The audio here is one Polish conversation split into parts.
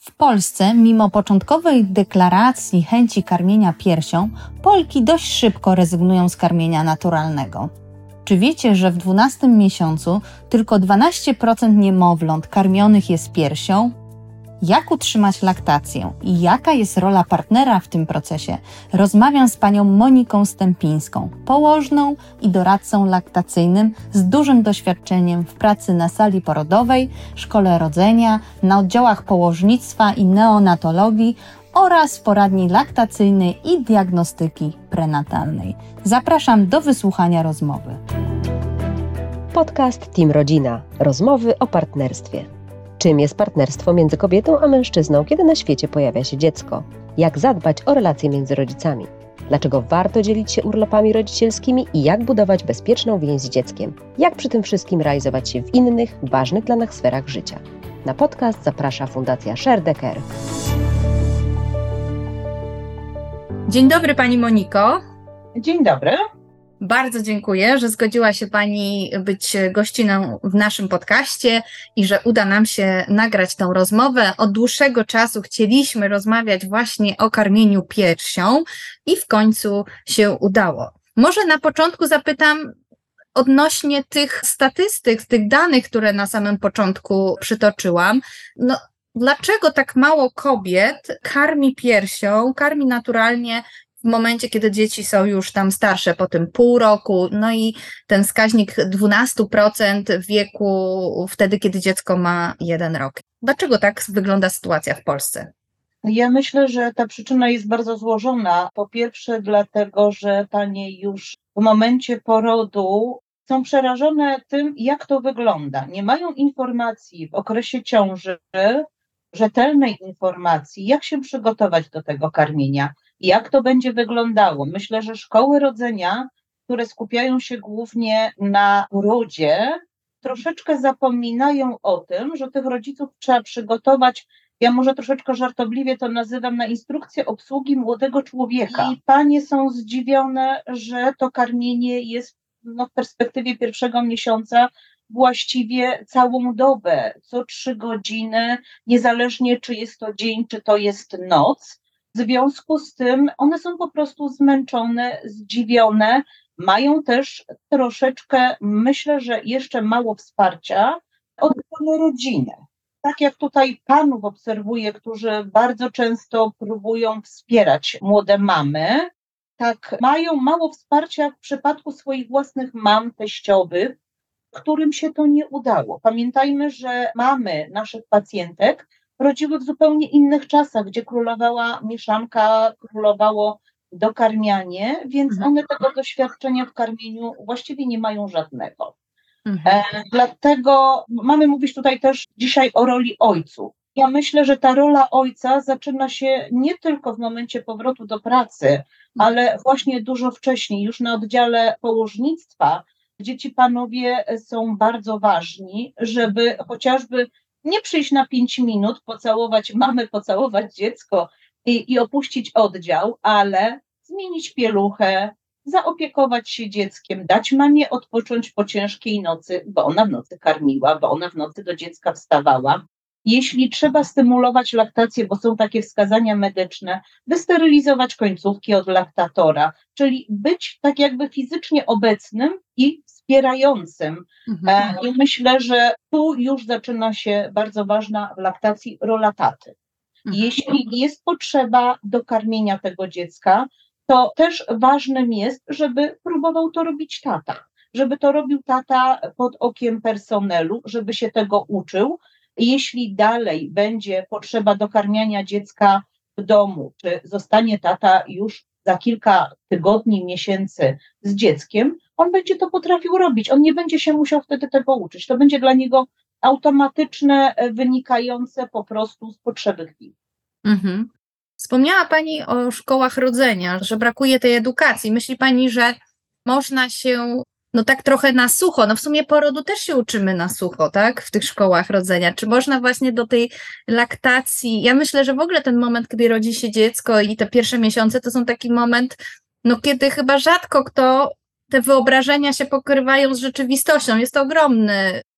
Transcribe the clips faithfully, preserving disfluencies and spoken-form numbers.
W Polsce, mimo początkowej deklaracji chęci karmienia piersią, Polki dość szybko rezygnują z karmienia naturalnego. Czy wiecie, że w dwunastym miesiącu tylko dwanaście procent niemowląt karmionych jest piersią? Jak utrzymać laktację i jaka jest rola partnera w tym procesie? Rozmawiam z panią Moniką Stępińską, położną i doradcą laktacyjnym z dużym doświadczeniem w pracy na sali porodowej, szkole rodzenia, na oddziałach położnictwa i neonatologii oraz w poradni laktacyjnej i diagnostyki prenatalnej. Zapraszam do wysłuchania rozmowy. Podcast Team Rodzina. Rozmowy o partnerstwie. Czym jest partnerstwo między kobietą a mężczyzną, kiedy na świecie pojawia się dziecko? Jak zadbać o relacje między rodzicami? Dlaczego warto dzielić się urlopami rodzicielskimi i jak budować bezpieczną więź z dzieckiem? Jak przy tym wszystkim realizować się w innych, ważnych dla nas sferach życia? Na podcast zaprasza Fundacja Share the Care. Dzień dobry Pani Moniko. Dzień dobry. Bardzo dziękuję, że zgodziła się Pani być gościną w naszym podcaście i że uda nam się nagrać tą rozmowę. Od dłuższego czasu chcieliśmy rozmawiać właśnie o karmieniu piersią i w końcu się udało. Może na początku zapytam odnośnie tych statystyk, tych danych, które na samym początku przytoczyłam. No, dlaczego tak mało kobiet karmi piersią, karmi naturalnie w momencie, kiedy dzieci są już tam starsze, po tym pół roku, no i ten wskaźnik dwanaście procent w wieku wtedy, kiedy dziecko ma jeden rok. Dlaczego tak wygląda sytuacja w Polsce? Ja myślę, że ta przyczyna jest bardzo złożona. Po pierwsze dlatego, że panie już w momencie porodu są przerażone tym, jak to wygląda. Nie mają informacji w okresie ciąży, rzetelnej informacji, jak się przygotować do tego karmienia. Jak to będzie wyglądało? Myślę, że szkoły rodzenia, które skupiają się głównie na urodzie, troszeczkę zapominają o tym, że tych rodziców trzeba przygotować, ja może troszeczkę żartobliwie to nazywam, na instrukcję obsługi młodego człowieka. I panie są zdziwione, że to karmienie jest no, w perspektywie pierwszego miesiąca właściwie całą dobę, co trzy godziny, niezależnie czy jest to dzień, czy to jest noc. W związku z tym one są po prostu zmęczone, zdziwione, mają też troszeczkę, myślę, że jeszcze mało wsparcia od strony rodziny. Tak jak tutaj panów obserwuję, którzy bardzo często próbują wspierać młode mamy, tak mają mało wsparcia w przypadku swoich własnych mam, teściowych, którym się to nie udało. Pamiętajmy, że mamy naszych pacjentek rodziły w zupełnie innych czasach, gdzie królowała mieszanka, królowało dokarmianie, więc mhm. one tego doświadczenia w karmieniu właściwie nie mają żadnego. Mhm. E, dlatego mamy mówić tutaj też dzisiaj o roli ojców. Ja myślę, że ta rola ojca zaczyna się nie tylko w momencie powrotu do pracy, ale właśnie dużo wcześniej, już na oddziale położnictwa, gdzie ci panowie są bardzo ważni, żeby chociażby nie przyjść na pięć minut, pocałować mamę, pocałować dziecko i, i opuścić oddział, ale zmienić pieluchę, zaopiekować się dzieckiem, dać mamie odpocząć po ciężkiej nocy, bo ona w nocy karmiła, bo ona w nocy do dziecka wstawała. Jeśli trzeba stymulować laktację, bo są takie wskazania medyczne, wysterylizować końcówki od laktatora, czyli być tak jakby fizycznie obecnym i wspierającym. Mhm. I myślę, że tu już zaczyna się bardzo ważna w laktacji rola taty. Mhm. Jeśli jest potrzeba dokarmienia tego dziecka, to też ważnym jest, żeby próbował to robić tata. Żeby to robił tata pod okiem personelu, żeby się tego uczył. Jeśli dalej będzie potrzeba dokarmiania dziecka w domu, czy zostanie tata już za kilka tygodni, miesięcy z dzieckiem, on będzie to potrafił robić. On nie będzie się musiał wtedy tego uczyć. To będzie dla niego automatyczne, wynikające po prostu z potrzeby chwili. Mhm. Wspomniała Pani o szkołach rodzenia, że brakuje tej edukacji. Myśli Pani, że można się no tak trochę na sucho, no w sumie porodu też się uczymy na sucho, tak, w tych szkołach rodzenia. Czy można właśnie do tej laktacji, ja myślę, że w ogóle ten moment, kiedy rodzi się dziecko i te pierwsze miesiące, to są taki moment, no kiedy chyba rzadko kto, te wyobrażenia się pokrywają z rzeczywistością. Jest to ogromny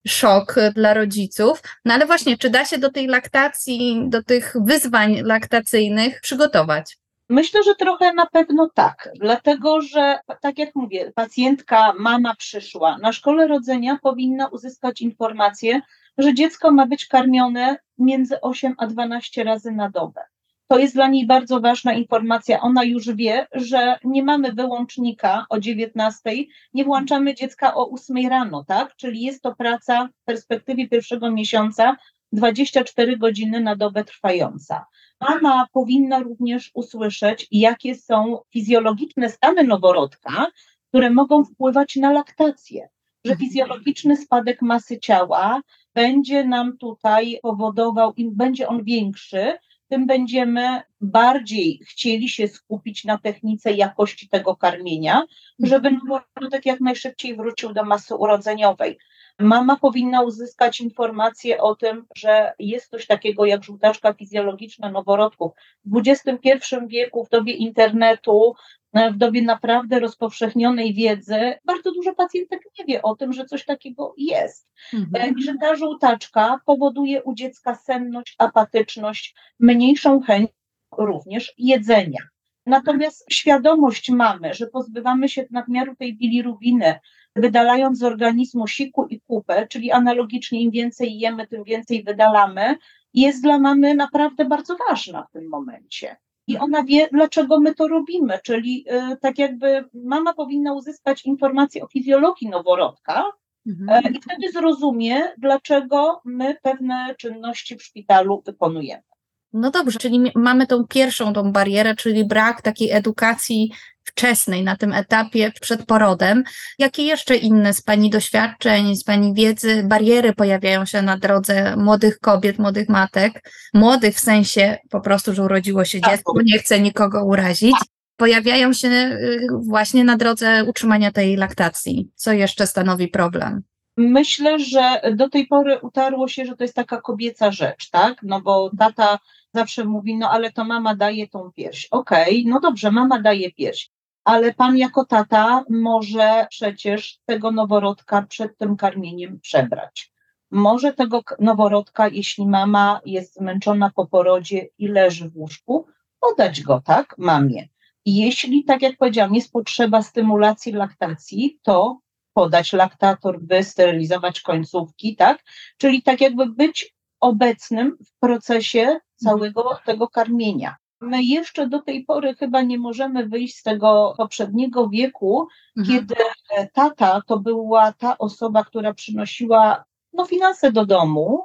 szok dla rodziców. No ale właśnie, czy da się do tej laktacji, do tych wyzwań laktacyjnych przygotować? Myślę, że trochę na pewno tak, dlatego że, tak jak mówię, pacjentka, mama przyszła, na szkole rodzenia powinna uzyskać informację, że dziecko ma być karmione między osiem a dwanaście razy na dobę. To jest dla niej bardzo ważna informacja. Ona już wie, że nie mamy wyłącznika o dziewiętnastej, nie włączamy dziecka o ósmej rano, tak? Czyli jest to praca w perspektywie pierwszego miesiąca dwadzieścia cztery godziny na dobę trwająca. Mama powinna również usłyszeć, jakie są fizjologiczne stany noworodka, które mogą wpływać na laktację, że fizjologiczny spadek masy ciała będzie nam tutaj powodował, im będzie on większy, tym będziemy bardziej chcieli się skupić na technice jakości tego karmienia, żeby noworodek jak najszybciej wrócił do masy urodzeniowej. Mama powinna uzyskać informację o tym, że jest coś takiego jak żółtaczka fizjologiczna noworodków. W dwudziestym pierwszym wieku, w dobie internetu, w dobie naprawdę rozpowszechnionej wiedzy, bardzo dużo pacjentek nie wie o tym, że coś takiego jest. Mhm. I że ta żółtaczka powoduje u dziecka senność, apatyczność, mniejszą chęć również jedzenia. Natomiast świadomość mamy, że pozbywamy się nadmiaru tej bilirubiny, wydalając z organizmu siku i kupę, czyli analogicznie im więcej jemy, tym więcej wydalamy, jest dla mamy naprawdę bardzo ważna w tym momencie. I ona wie, dlaczego my to robimy, czyli y, tak jakby mama powinna uzyskać informację o fizjologii noworodka mhm. y, i wtedy zrozumie, dlaczego my pewne czynności w szpitalu wykonujemy. No dobrze, czyli mamy tą pierwszą tą barierę, czyli brak takiej edukacji wczesnej na tym etapie przed porodem. Jakie jeszcze inne z Pani doświadczeń, z Pani wiedzy bariery pojawiają się na drodze młodych kobiet, młodych matek, młodych w sensie po prostu, że urodziło się dziecko, nie chcę nikogo urazić, pojawiają się właśnie na drodze utrzymania tej laktacji? Co jeszcze stanowi problem? Myślę, że do tej pory utarło się, że to jest taka kobieca rzecz, tak? No bo tata zawsze mówi, no ale to mama daje tą pierś. Okej, okay, no dobrze, mama daje pierś, ale pan jako tata może przecież tego noworodka przed tym karmieniem przebrać. Może tego noworodka, jeśli mama jest zmęczona po porodzie i leży w łóżku, podać go, tak, mamie. I jeśli, tak jak powiedziałam, jest potrzeba stymulacji laktacji, to podać laktator, by sterylizować końcówki, tak? Czyli tak jakby być obecnym w procesie całego tego karmienia. My jeszcze do tej pory chyba nie możemy wyjść z tego poprzedniego wieku, mhm. kiedy tata to była ta osoba, która przynosiła no, finanse do domu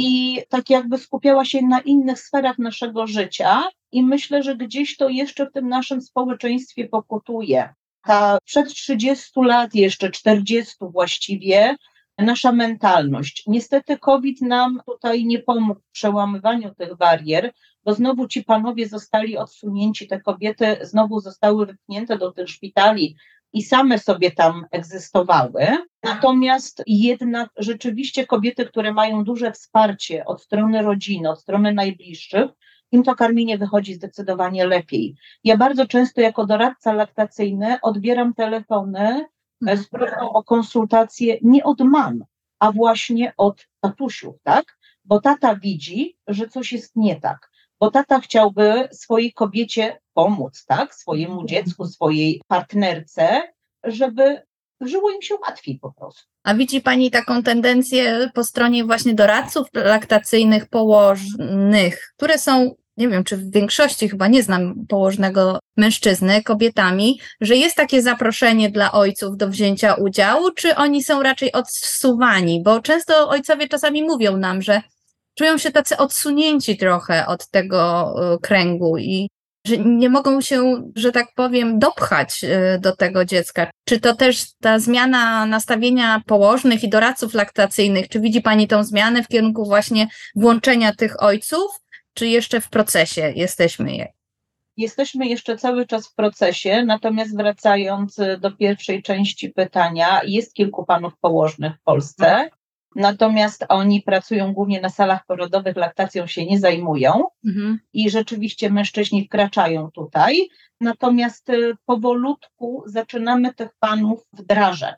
i tak jakby skupiała się na innych sferach naszego życia i myślę, że gdzieś to jeszcze w tym naszym społeczeństwie pokutuje. Ta przed trzydziestu lat, jeszcze czterdziestu właściwie, nasza mentalność. Niestety COVID nam tutaj nie pomógł w przełamywaniu tych barier, bo znowu ci panowie zostali odsunięci, te kobiety znowu zostały wypchnięte do tych szpitali i same sobie tam egzystowały. Natomiast jednak rzeczywiście kobiety, które mają duże wsparcie od strony rodziny, od strony najbliższych, im to karmienie wychodzi zdecydowanie lepiej. Ja bardzo często jako doradca laktacyjny odbieram telefony z prośbą o konsultację nie od mam, a właśnie od tatusiów, tak? Bo tata widzi, że coś jest nie tak, bo tata chciałby swojej kobiecie pomóc, tak? Swojemu dziecku, swojej partnerce, żeby żyło im się łatwiej po prostu. A widzi Pani taką tendencję po stronie właśnie doradców laktacyjnych, położnych, które są, nie wiem, czy w większości, chyba nie znam położnego mężczyzny, kobietami, że jest takie zaproszenie dla ojców do wzięcia udziału, czy oni są raczej odsuwani? Bo często ojcowie czasami mówią nam, że czują się tacy odsunięci trochę od tego kręgu i że nie mogą się, że tak powiem, dopchać do tego dziecka. Czy to też ta zmiana nastawienia położnych i doradców laktacyjnych, czy widzi Pani tą zmianę w kierunku właśnie włączenia tych ojców, czy jeszcze w procesie jesteśmy? Jesteśmy jeszcze cały czas w procesie, natomiast wracając do pierwszej części pytania, jest kilku panów położnych w Polsce, natomiast oni pracują głównie na salach porodowych, laktacją się nie zajmują mhm. i rzeczywiście mężczyźni wkraczają tutaj, natomiast powolutku zaczynamy tych panów wdrażać.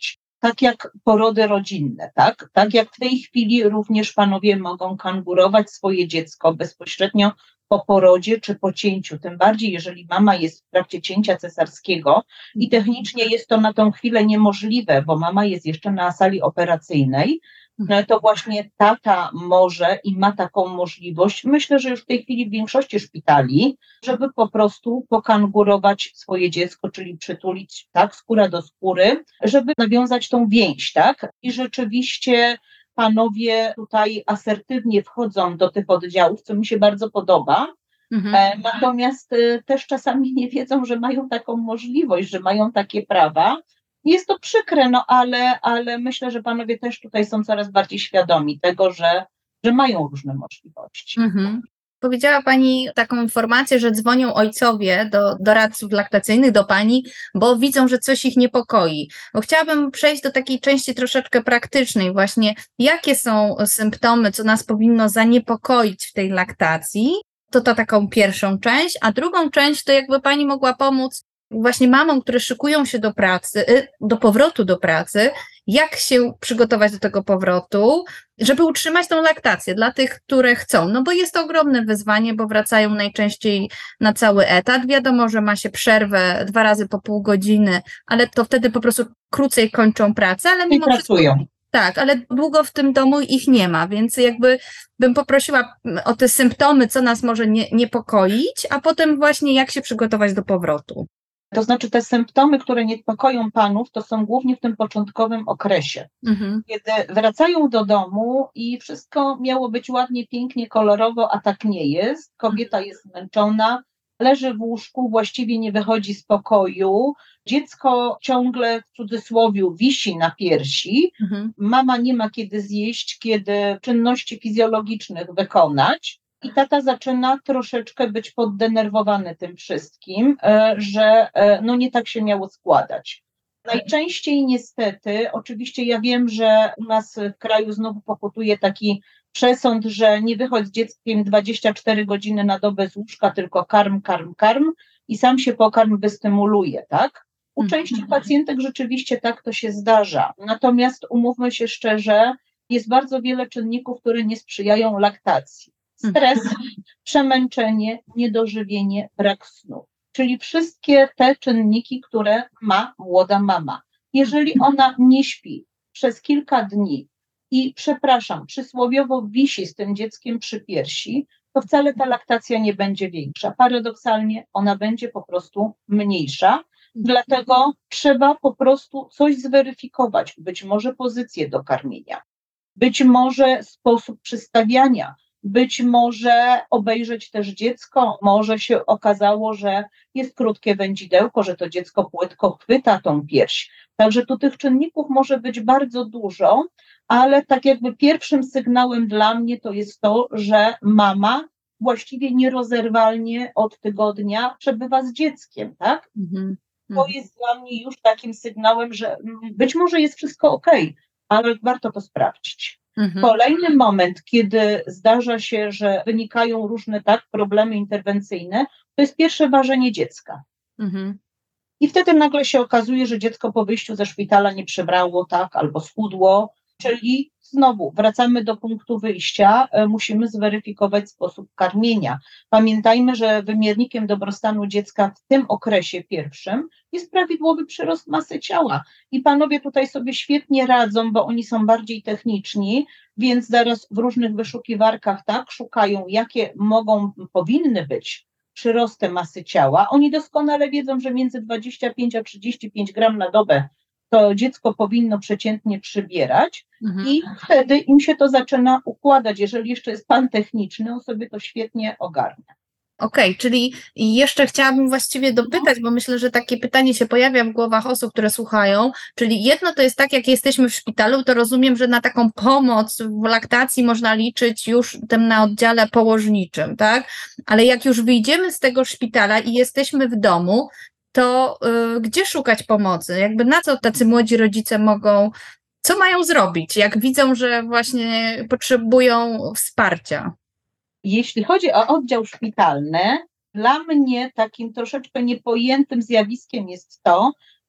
tak jak porody rodzinne, tak? Tak jak w tej chwili również panowie mogą kangurować swoje dziecko bezpośrednio po porodzie czy po cięciu, tym bardziej jeżeli mama jest w trakcie cięcia cesarskiego i technicznie jest to na tą chwilę niemożliwe, bo mama jest jeszcze na sali operacyjnej, no to właśnie tata może i ma taką możliwość, myślę, że już w tej chwili w większości szpitali, żeby po prostu pokangurować swoje dziecko, czyli przytulić, tak, skóra do skóry, żeby nawiązać tą więź, tak, i rzeczywiście panowie tutaj asertywnie wchodzą do tych oddziałów, co mi się bardzo podoba. Mhm. Natomiast też czasami nie wiedzą, że mają taką możliwość, że mają takie prawa. Jest to przykre, no ale, ale myślę, że panowie też tutaj są coraz bardziej świadomi tego, że, że mają różne możliwości. Mhm. Powiedziała Pani taką informację, że dzwonią ojcowie do doradców laktacyjnych, do Pani, bo widzą, że coś ich niepokoi. Bo chciałabym przejść do takiej części troszeczkę praktycznej właśnie, jakie są symptomy, co nas powinno zaniepokoić w tej laktacji. To to taką pierwszą część, a drugą część to jakby Pani mogła pomóc właśnie mamom, które szykują się do pracy, do powrotu do pracy, jak się przygotować do tego powrotu, żeby utrzymać tą laktację dla tych, które chcą. No bo jest to ogromne wyzwanie, bo wracają najczęściej na cały etat. Wiadomo, że ma się przerwę dwa razy po pół godziny, ale to wtedy po prostu krócej kończą pracę, ale mimo pracują. Wszystko, tak, ale długo w tym domu ich nie ma, więc jakby bym poprosiła o te symptomy, co nas może nie, niepokoić, a potem właśnie jak się przygotować do powrotu. To znaczy te symptomy, które niepokoją panów, to są głównie w tym początkowym okresie, mhm. kiedy wracają do domu i wszystko miało być ładnie, pięknie, kolorowo, a tak nie jest. Kobieta jest zmęczona, leży w łóżku, właściwie nie wychodzi z pokoju, dziecko ciągle w cudzysłowie wisi na piersi, mhm. mama nie ma kiedy zjeść, kiedy czynności fizjologicznych wykonać. I tata zaczyna troszeczkę być poddenerwowany tym wszystkim, że no nie tak się miało składać. Najczęściej niestety, oczywiście ja wiem, że u nas w kraju znowu pokutuje taki przesąd, że nie wychodź z dzieckiem dwadzieścia cztery godziny na dobę z łóżka, tylko karm, karm, karm i sam się pokarm wystymuluje, tak? U części pacjentek rzeczywiście tak to się zdarza. Natomiast umówmy się szczerze, jest bardzo wiele czynników, które nie sprzyjają laktacji. Stres, przemęczenie, niedożywienie, brak snu. Czyli wszystkie te czynniki, które ma młoda mama. Jeżeli ona nie śpi przez kilka dni i, przepraszam, przysłowiowo wisi z tym dzieckiem przy piersi, to wcale ta laktacja nie będzie większa. Paradoksalnie ona będzie po prostu mniejsza. Dlatego trzeba po prostu coś zweryfikować. Być może pozycję do karmienia, być może sposób przystawiania, być może obejrzeć też dziecko, może się okazało, że jest krótkie wędzidełko, że to dziecko płytko chwyta tą pierś. Także tu tych czynników może być bardzo dużo, ale tak jakby pierwszym sygnałem dla mnie to jest to, że mama właściwie nierozerwalnie od tygodnia przebywa z dzieckiem, tak? Mm-hmm. To jest dla mnie już takim sygnałem, że być może jest wszystko okej, ale warto to sprawdzić. Mhm. Kolejny moment, kiedy zdarza się, że wynikają różne tak problemy interwencyjne, to jest pierwsze ważenie dziecka. Mhm. I wtedy nagle się okazuje, że dziecko po wyjściu ze szpitala nie przybrało, tak, albo schudło, czyli znowu wracamy do punktu wyjścia, e, musimy zweryfikować sposób karmienia. Pamiętajmy, że wymiernikiem dobrostanu dziecka w tym okresie pierwszym jest prawidłowy przyrost masy ciała. I panowie tutaj sobie świetnie radzą, bo oni są bardziej techniczni, więc zaraz w różnych wyszukiwarkach tak szukają, jakie mogą, powinny być przyrosty masy ciała. Oni doskonale wiedzą, że między dwadzieścia pięć a trzydzieści pięć gram na dobę to dziecko powinno przeciętnie przybierać mhm. i wtedy im się to zaczyna układać. Jeżeli jeszcze jest pan techniczny, on sobie to świetnie ogarnia. Okej, okay, czyli jeszcze chciałabym właściwie dopytać, bo myślę, że takie pytanie się pojawia w głowach osób, które słuchają, czyli jedno to jest tak, jak jesteśmy w szpitalu, to rozumiem, że na taką pomoc w laktacji można liczyć już tym na oddziale położniczym, tak? Ale jak już wyjdziemy z tego szpitala i jesteśmy w domu, to y, gdzie szukać pomocy? Jakby na co tacy młodzi rodzice mogą, co mają zrobić, jak widzą, że właśnie potrzebują wsparcia? Jeśli chodzi o oddział szpitalny, dla mnie takim troszeczkę niepojętym zjawiskiem jest to,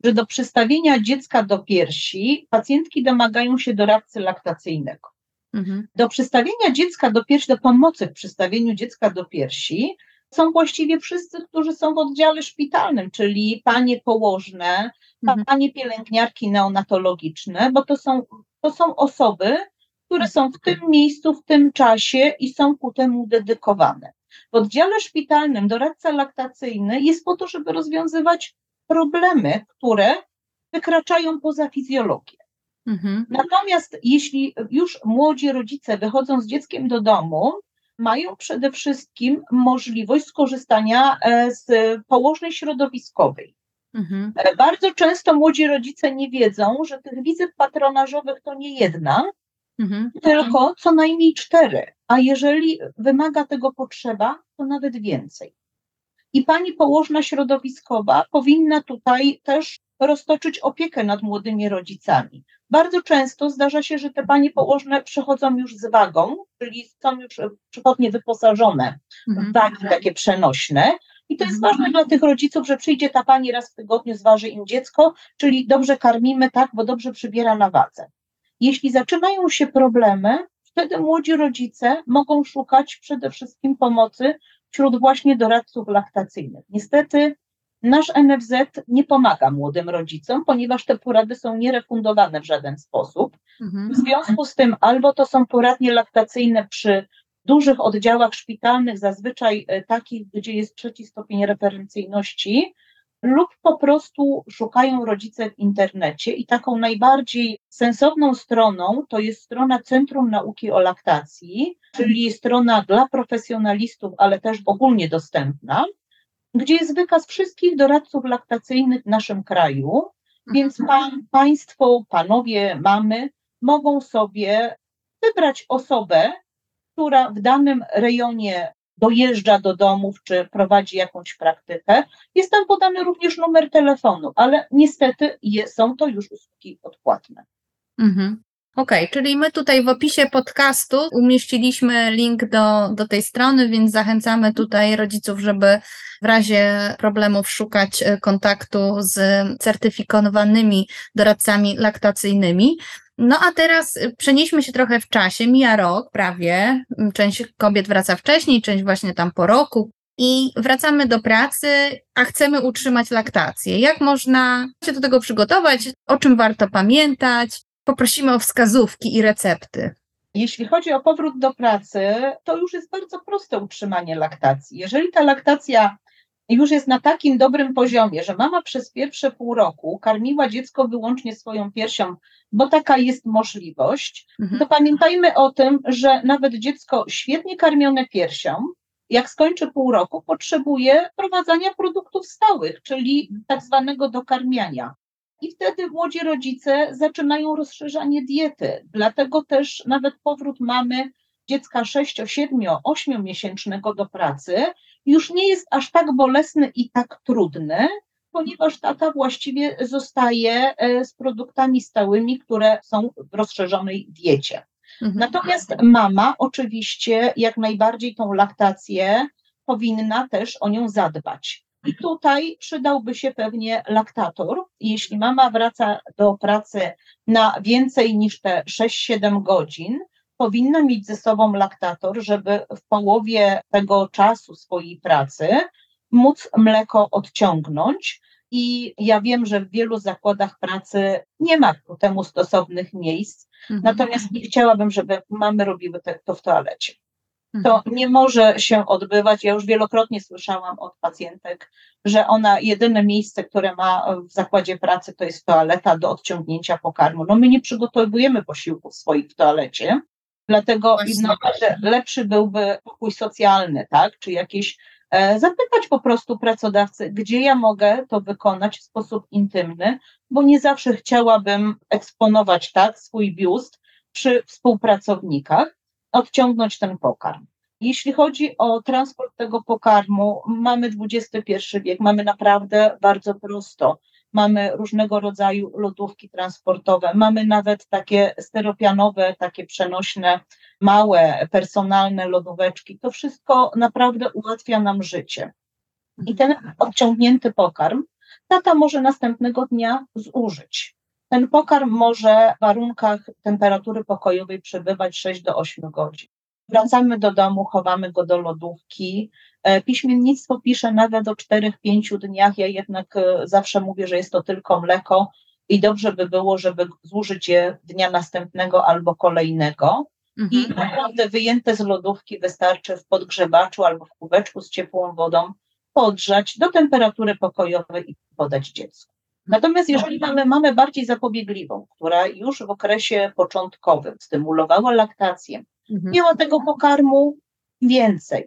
że do przystawienia dziecka do piersi pacjentki domagają się doradcy laktacyjnego. Mhm. Do przystawienia dziecka do piersi, do pomocy w przystawieniu dziecka do piersi są właściwie wszyscy, którzy są w oddziale szpitalnym, czyli panie położne, mhm. panie pielęgniarki neonatologiczne, bo to są, to są osoby, które są w tym miejscu, w tym czasie i są ku temu dedykowane. W oddziale szpitalnym doradca laktacyjny jest po to, żeby rozwiązywać problemy, które wykraczają poza fizjologię. Mhm. Natomiast jeśli już młodzi rodzice wychodzą z dzieckiem do domu, mają przede wszystkim możliwość skorzystania z położnej środowiskowej. Mhm. Bardzo często młodzi rodzice nie wiedzą, że tych wizyt patronażowych to nie jedna, mhm. tylko co najmniej cztery, a jeżeli wymaga tego potrzeba, to nawet więcej. I pani położna środowiskowa powinna tutaj też roztoczyć opiekę nad młodymi rodzicami. Bardzo często zdarza się, że te panie położne przychodzą już z wagą, czyli są już przychodnie wyposażone mhm. w wagi takie przenośne. I to jest mhm. ważne dla tych rodziców, że przyjdzie ta pani raz w tygodniu, zważy im dziecko, czyli dobrze karmimy, tak, bo dobrze przybiera na wadze. Jeśli zaczynają się problemy, wtedy młodzi rodzice mogą szukać przede wszystkim pomocy wśród właśnie doradców laktacyjnych. Niestety nasz N F Z nie pomaga młodym rodzicom, ponieważ te porady są nierefundowane w żaden sposób. Mhm. W związku z tym albo to są poradnie laktacyjne przy dużych oddziałach szpitalnych, zazwyczaj takich, gdzie jest trzeci stopień referencyjności, lub po prostu szukają rodzice w internecie i taką najbardziej sensowną stroną to jest strona Centrum Nauki o Laktacji, czyli strona dla profesjonalistów, ale też ogólnie dostępna, gdzie jest wykaz wszystkich doradców laktacyjnych w naszym kraju, więc pan, państwo, panowie, mamy mogą sobie wybrać osobę, która w danym rejonie dojeżdża do domów, czy prowadzi jakąś praktykę. Jest tam podany również numer telefonu, ale niestety je, są to już usługi odpłatne. Mhm. Okej, okay, czyli my tutaj w opisie podcastu umieściliśmy link do, do tej strony, więc zachęcamy tutaj rodziców, żeby w razie problemów szukać kontaktu z certyfikowanymi doradcami laktacyjnymi. No a teraz przenieśmy się trochę w czasie, mija rok prawie, część kobiet wraca wcześniej, część właśnie tam po roku i wracamy do pracy, a chcemy utrzymać laktację. Jak można się do tego przygotować, o czym warto pamiętać? Poprosimy o wskazówki i recepty. Jeśli chodzi o powrót do pracy, to już jest bardzo proste utrzymanie laktacji. Jeżeli ta laktacja już jest na takim dobrym poziomie, że mama przez pierwsze pół roku karmiła dziecko wyłącznie swoją piersią, bo taka jest możliwość, mhm. to pamiętajmy o tym, że nawet dziecko świetnie karmione piersią, jak skończy pół roku, potrzebuje wprowadzania produktów stałych, czyli tak zwanego dokarmiania. I wtedy młodzi rodzice zaczynają rozszerzanie diety. Dlatego też nawet powrót mamy dziecka sześcio-, siedmiu-, ośmiomiesięcznego do pracy już nie jest aż tak bolesny i tak trudny, ponieważ tata właściwie zostaje z produktami stałymi, które są w rozszerzonej diecie. Mhm. Natomiast mama oczywiście jak najbardziej tą laktację powinna też o nią zadbać. I tutaj przydałby się pewnie laktator. Jeśli mama wraca do pracy na więcej niż te sześć-siedem godzin, powinna mieć ze sobą laktator, żeby w połowie tego czasu swojej pracy móc mleko odciągnąć. I ja wiem, że w wielu zakładach pracy nie ma ku temu stosownych miejsc, mhm. natomiast nie chciałabym, żeby mamy robiły to w toalecie. To nie może się odbywać. Ja już wielokrotnie słyszałam od pacjentek, że ona jedyne miejsce, które ma w zakładzie pracy, to jest toaleta do odciągnięcia pokarmu. No my nie przygotowujemy posiłków swoich w toalecie, dlatego no, lepszy byłby pokój socjalny, tak, czy jakieś e, zapytać po prostu pracodawcy, gdzie ja mogę to wykonać w sposób intymny, bo nie zawsze chciałabym eksponować tak swój biust przy współpracownikach, odciągnąć ten pokarm. Jeśli chodzi o transport tego pokarmu, mamy dwudziesty pierwszy wiek, mamy naprawdę bardzo prosto. Mamy różnego rodzaju lodówki transportowe, mamy nawet takie steropianowe, takie przenośne, małe, personalne lodóweczki. To wszystko naprawdę ułatwia nam życie. I ten odciągnięty pokarm tata może następnego dnia zużyć. Ten pokarm może w warunkach temperatury pokojowej przebywać sześć do ośmiu godzin. Wracamy do domu, chowamy go do lodówki. Piśmiennictwo pisze nawet o czterech pięciu dniach. Ja jednak zawsze mówię, że jest to tylko mleko i dobrze by było, żeby zużyć je dnia następnego albo kolejnego. Mhm. I naprawdę wyjęte z lodówki wystarczy w podgrzewaczu albo w kubeczku z ciepłą wodą podgrzać do temperatury pokojowej i podać dziecku. Natomiast jeżeli mamy mamę bardziej zapobiegliwą, która już w okresie początkowym stymulowała laktację, mhm. miała tego pokarmu więcej,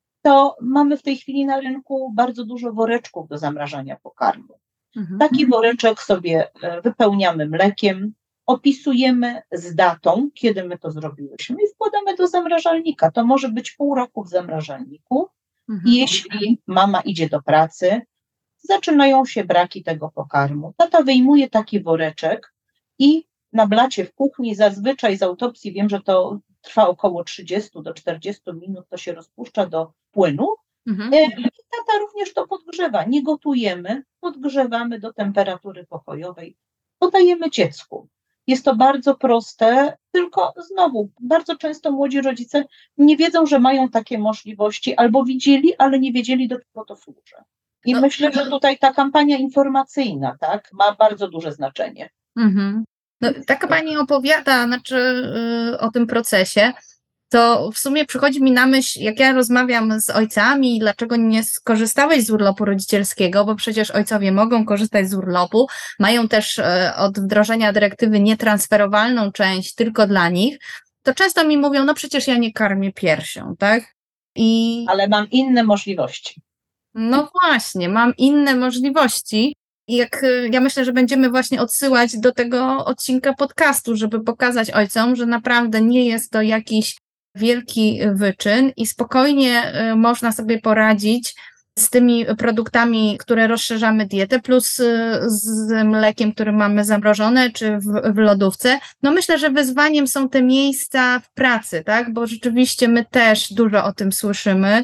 to mamy w tej chwili na rynku bardzo dużo woreczków do zamrażania pokarmu. Mhm. Taki woreczek sobie wypełniamy mlekiem, opisujemy z datą, kiedy my to zrobiłyśmy i wkładamy do zamrażalnika. To może być pół roku w zamrażalniku. Mhm. Jeśli mama idzie do pracy, zaczynają się braki tego pokarmu. Tata wyjmuje taki woreczek i na blacie w kuchni, zazwyczaj z autopsji, wiem, że to trwa około trzydzieści do czterdziestu minut, to się rozpuszcza do płynu. Mhm. I tata również to podgrzewa. Nie gotujemy, podgrzewamy do temperatury pokojowej, podajemy dziecku. Jest to bardzo proste, tylko znowu bardzo często młodzi rodzice nie wiedzą, że mają takie możliwości, albo widzieli, ale nie wiedzieli, do czego to służy. I no. myślę, że tutaj ta kampania informacyjna, tak, ma bardzo duże znaczenie. Mhm. No, taka pani opowiada, znaczy yy, o tym procesie, to w sumie przychodzi mi na myśl, jak ja rozmawiam z ojcami, dlaczego nie skorzystałeś z urlopu rodzicielskiego, bo przecież ojcowie mogą korzystać z urlopu, mają też e, od wdrożenia dyrektywy nietransferowalną część tylko dla nich, to często mi mówią, no przecież ja nie karmię piersią, tak? I... Ale mam inne możliwości. No właśnie, mam inne możliwości. I jak ja myślę, że będziemy właśnie odsyłać do tego odcinka podcastu, żeby pokazać ojcom, że naprawdę nie jest to jakiś wielki wyczyn i spokojnie można sobie poradzić z tymi produktami, które rozszerzamy dietę, plus z mlekiem, które mamy zamrożone, czy w, w lodówce. No myślę, że wyzwaniem są te miejsca w pracy, tak? Bo rzeczywiście my też dużo o tym słyszymy,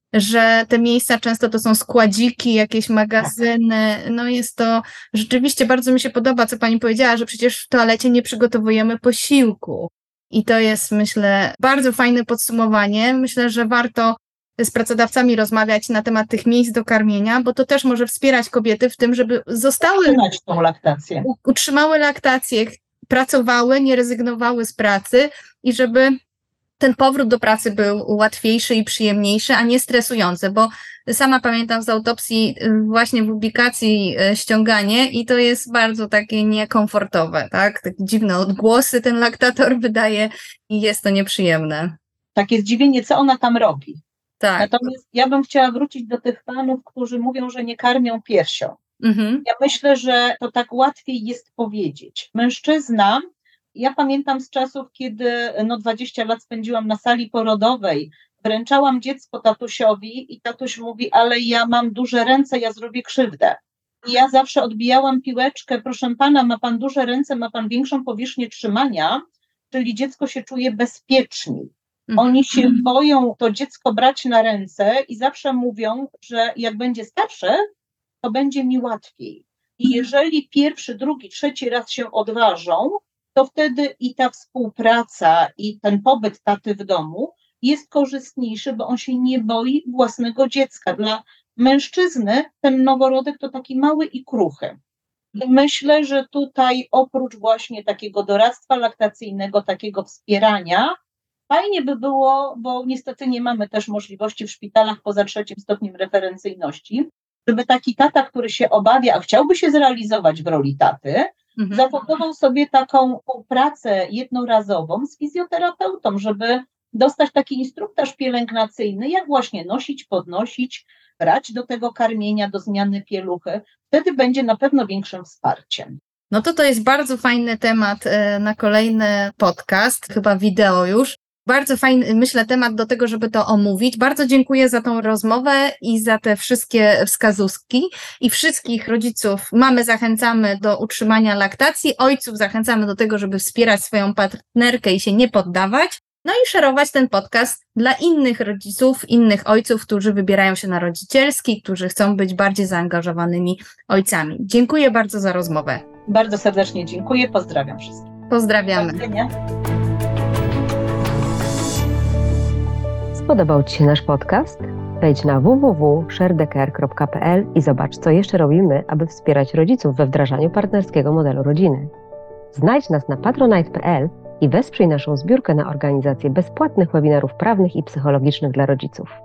że te miejsca często to są składziki, jakieś magazyny, no jest to rzeczywiście, bardzo mi się podoba, co pani powiedziała, że przecież w toalecie nie przygotowujemy posiłku. I to jest, myślę, bardzo fajne podsumowanie. Myślę, że warto z pracodawcami rozmawiać na temat tych miejsc do karmienia, bo to też może wspierać kobiety w tym, żeby zostały, utrzymać tą laktację. utrzymały laktację, pracowały, nie rezygnowały z pracy i żeby ten powrót do pracy był łatwiejszy i przyjemniejszy, a nie stresujący, bo sama pamiętam z autopsji właśnie w ubikacji ściąganie i to jest bardzo takie niekomfortowe, tak? Takie dziwne odgłosy ten laktator wydaje i jest to nieprzyjemne. Takie zdziwienie, co ona tam robi. Tak. Natomiast ja bym chciała wrócić do tych panów, którzy mówią, że nie karmią piersią. Mhm. Ja myślę, że to tak łatwiej jest powiedzieć. Mężczyzna, ja pamiętam z czasów, kiedy no dwadzieścia lat spędziłam na sali porodowej, wręczałam dziecko tatusiowi i tatuś mówi, ale ja mam duże ręce, ja zrobię krzywdę. I ja zawsze odbijałam piłeczkę, proszę pana, ma pan duże ręce, ma pan większą powierzchnię trzymania, czyli dziecko się czuje bezpieczniej. Oni się boją to dziecko brać na ręce i zawsze mówią, że jak będzie starsze, to będzie mi łatwiej. I jeżeli pierwszy, drugi, trzeci raz się odważą, to wtedy i ta współpraca, i ten pobyt taty w domu jest korzystniejszy, bo on się nie boi własnego dziecka. Dla mężczyzny ten noworodek to taki mały i kruchy. I myślę, że tutaj oprócz właśnie takiego doradztwa laktacyjnego, takiego wspierania, fajnie by było, bo niestety nie mamy też możliwości w szpitalach poza trzecim stopniem referencyjności, żeby taki tata, który się obawia, a chciałby się zrealizować w roli taty, mhm. zafundował sobie taką pracę jednorazową z fizjoterapeutą, żeby dostać taki instruktaż pielęgnacyjny, jak właśnie nosić, podnosić, brać do tego karmienia, do zmiany pieluchy. Wtedy będzie na pewno większym wsparciem. No to to jest bardzo fajny temat na kolejny podcast, chyba wideo już. Bardzo fajny, myślę, temat do tego, żeby to omówić. Bardzo dziękuję za tą rozmowę i za te wszystkie wskazówki. I wszystkich rodziców, mamy zachęcamy do utrzymania laktacji, ojców zachęcamy do tego, żeby wspierać swoją partnerkę i się nie poddawać. No i szerować ten podcast dla innych rodziców, innych ojców, którzy wybierają się na rodzicielski, którzy chcą być bardziej zaangażowanymi ojcami. Dziękuję bardzo za rozmowę. Bardzo serdecznie dziękuję, pozdrawiam wszystkich. Pozdrawiamy. Do widzenia. Spodobał Ci się nasz podcast? Wejdź na w w w kropka share the care kropka p l i zobacz, co jeszcze robimy, aby wspierać rodziców we wdrażaniu partnerskiego modelu rodziny. Znajdź nas na patronite kropka p l i wesprzyj naszą zbiórkę na organizację bezpłatnych webinarów prawnych i psychologicznych dla rodziców.